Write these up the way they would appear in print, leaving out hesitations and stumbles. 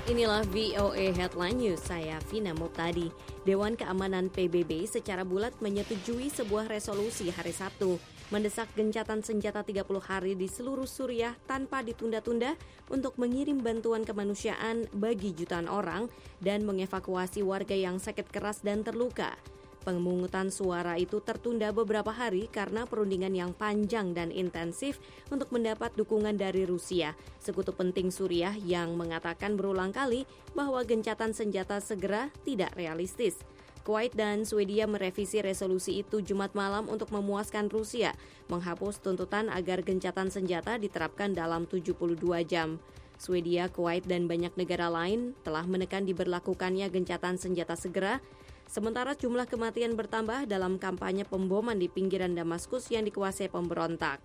Inilah VOA Headline News, saya Vina Muptadi. Dewan Keamanan PBB secara bulat menyetujui sebuah resolusi hari Sabtu mendesak gencatan senjata 30 hari di seluruh Suriah tanpa ditunda-tunda untuk mengirim bantuan kemanusiaan bagi jutaan orang dan mengevakuasi warga yang sakit keras dan terluka. Pemungutan suara itu tertunda beberapa hari karena perundingan yang panjang dan intensif untuk mendapat dukungan dari Rusia, sekutu penting Suriah yang mengatakan berulang kali bahwa gencatan senjata segera tidak realistis. Kuwait dan Swedia merevisi resolusi itu Jumat malam untuk memuaskan Rusia, menghapus tuntutan agar gencatan senjata diterapkan dalam 72 jam. Swedia, Kuwait, dan banyak negara lain telah menekan diberlakukannya gencatan senjata segera. Sementara jumlah kematian bertambah dalam kampanye pemboman di pinggiran Damaskus yang dikuasai pemberontak.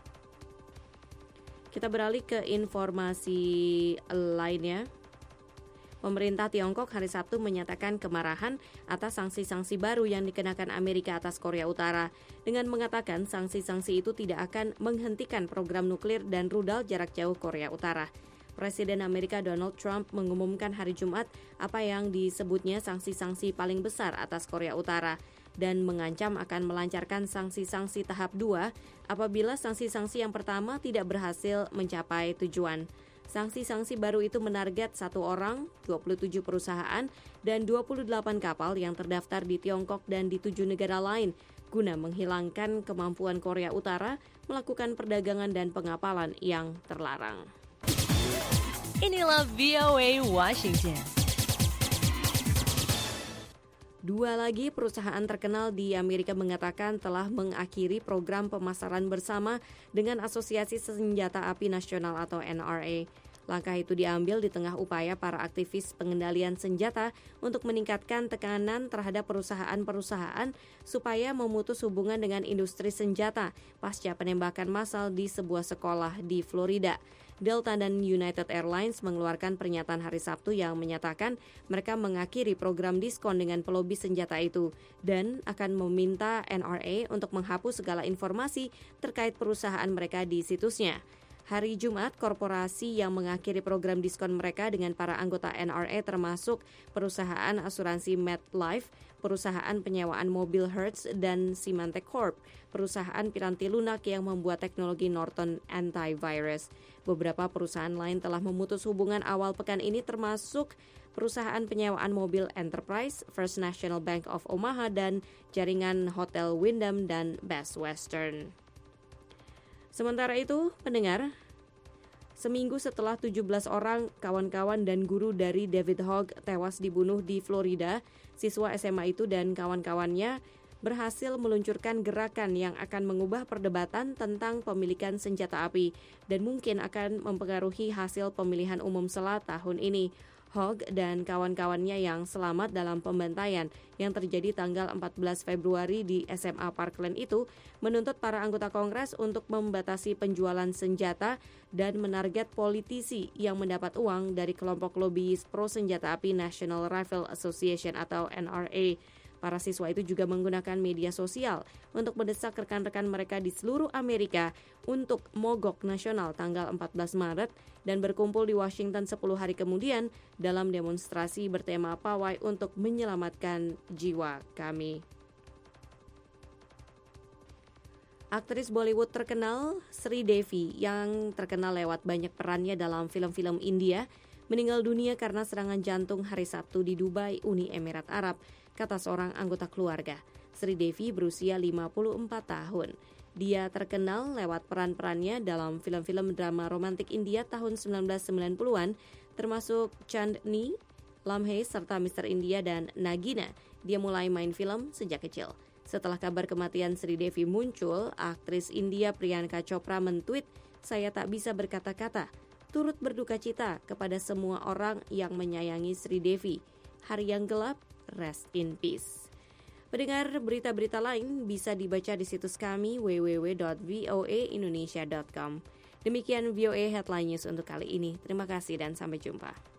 Kita beralih ke informasi lainnya. Pemerintah Tiongkok hari Sabtu menyatakan kemarahan atas sanksi-sanksi baru yang dikenakan Amerika atas Korea Utara dengan mengatakan sanksi-sanksi itu tidak akan menghentikan program nuklir dan rudal jarak jauh Korea Utara. Presiden Amerika Donald Trump mengumumkan hari Jumat apa yang disebutnya sanksi-sanksi paling besar atas Korea Utara dan mengancam akan melancarkan sanksi-sanksi tahap 2 apabila sanksi-sanksi yang pertama tidak berhasil mencapai tujuan. Sanksi-sanksi baru itu menarget 1 orang, 27 perusahaan, dan 28 kapal yang terdaftar di Tiongkok dan di 7 negara lain guna menghilangkan kemampuan Korea Utara melakukan perdagangan dan pengapalan yang terlarang. Inilah VOA Washington. 2 lagi perusahaan terkenal di Amerika mengatakan telah mengakhiri program pemasaran bersama dengan Asosiasi Senjata Api Nasional atau NRA. Langkah itu diambil di tengah upaya para aktivis pengendalian senjata untuk meningkatkan tekanan terhadap perusahaan-perusahaan supaya memutus hubungan dengan industri senjata pasca penembakan massal di sebuah sekolah di Florida. Delta dan United Airlines mengeluarkan pernyataan hari Sabtu yang menyatakan mereka mengakhiri program diskon dengan pelobi senjata itu dan akan meminta NRA untuk menghapus segala informasi terkait perusahaan mereka di situsnya. Hari Jumat, korporasi yang mengakhiri program diskon mereka dengan para anggota NRA termasuk perusahaan asuransi MetLife, perusahaan penyewaan mobil Hertz, dan Symantec Corp, perusahaan piranti lunak yang membuat teknologi Norton Antivirus. Beberapa perusahaan lain telah memutus hubungan awal pekan ini termasuk perusahaan penyewaan mobil Enterprise, First National Bank of Omaha, dan jaringan Hotel Wyndham dan Best Western. Sementara itu, pendengar, seminggu setelah 17 orang kawan-kawan dan guru dari David Hogg tewas dibunuh di Florida, siswa SMA itu dan kawan-kawannya berhasil meluncurkan gerakan yang akan mengubah perdebatan tentang pemilikan senjata api dan mungkin akan mempengaruhi hasil pemilihan umum SELA tahun ini. Hogg dan kawan-kawannya yang selamat dalam pembantaian yang terjadi tanggal 14 Februari di SMA Parkland itu menuntut para anggota Kongres untuk membatasi penjualan senjata dan menarget politisi yang mendapat uang dari kelompok lobbyis pro senjata api National Rifle Association atau NRA. Para siswa itu juga menggunakan media sosial untuk mendesak rekan-rekan mereka di seluruh Amerika untuk mogok nasional tanggal 14 Maret dan berkumpul di Washington 10 hari kemudian dalam demonstrasi bertema pawai untuk menyelamatkan jiwa kami. Aktris Bollywood terkenal Sri Devi yang terkenal lewat banyak perannya dalam film-film India meninggal dunia karena serangan jantung hari Sabtu di Dubai, Uni Emirat Arab, kata seorang anggota keluarga. Sri Devi berusia 54 tahun. Dia terkenal lewat peran-perannya dalam film-film drama romantik India tahun 1990-an, termasuk Chandni, Lamhe, serta Mr. India dan Nagina. Dia mulai main film sejak kecil. Setelah kabar kematian Sri Devi muncul, aktris India Priyanka Chopra men-tweet, "Saya tak bisa berkata-kata. Turut berduka cita kepada semua orang yang menyayangi Sri Devi. Hari yang gelap, rest in peace." Pendengar, berita-berita lain bisa dibaca di situs kami www.voaindonesia.com. Demikian VOA Headline News untuk kali ini. Terima kasih dan sampai jumpa.